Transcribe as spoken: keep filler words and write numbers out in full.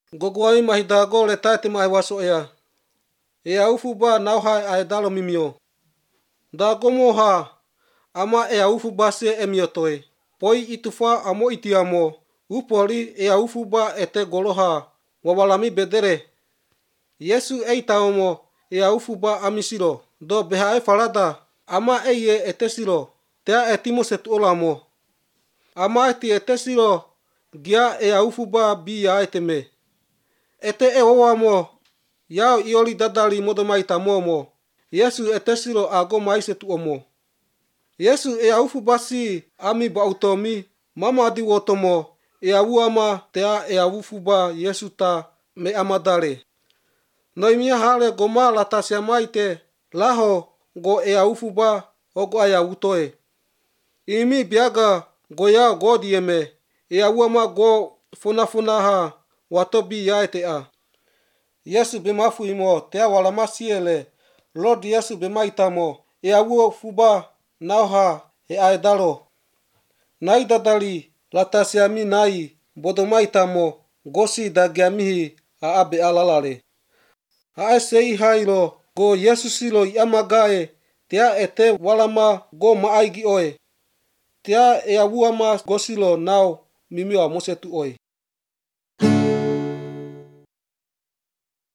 Gogoai mahi dago le taite mai waso ea. E aufu ba nau hai ai dalo mimio. Dago mo ha. Ama e aufu ba se emiotoi. Poi itufa amo itiamo. Upoli e aufu ba ete goloha. Wawalami bedere. Yesu ei taomo e aufu ba amisiro. Do beha e falada. Ama eye etesiro. Tea etimo setu olamo. Ama eti etesiro. Gia e aufu ba bi ya eteme. Ete e wawamo. Yao ioli dadali modomai tamomo. Yesu etesiro ago maisetu omo. Yesu e aufu basi ami ba utomi. Mama di wotomo. E awu ama tea e aufu ba Yesu ta me amadale. Noimia hale goma lata siamaite. Laho go e aufu ba ogo aya utoe. Imi biaga go ya go dieme. E awu ama go funa funa ha. Watobi ya etea. Yesu bemafu imo tea walama siele. Lord Yesu bemaitamo. E awu fuba nauha e aedalo. Nai dadali lata siami nai. Bodomaitamo gosi dagiamihi a abe alalale. Hae sei hairo go Yesu silo iamagae. Tea ete walama go maaigi oe. Tea e awu ama gosilo nao mimiwa mosetu oe.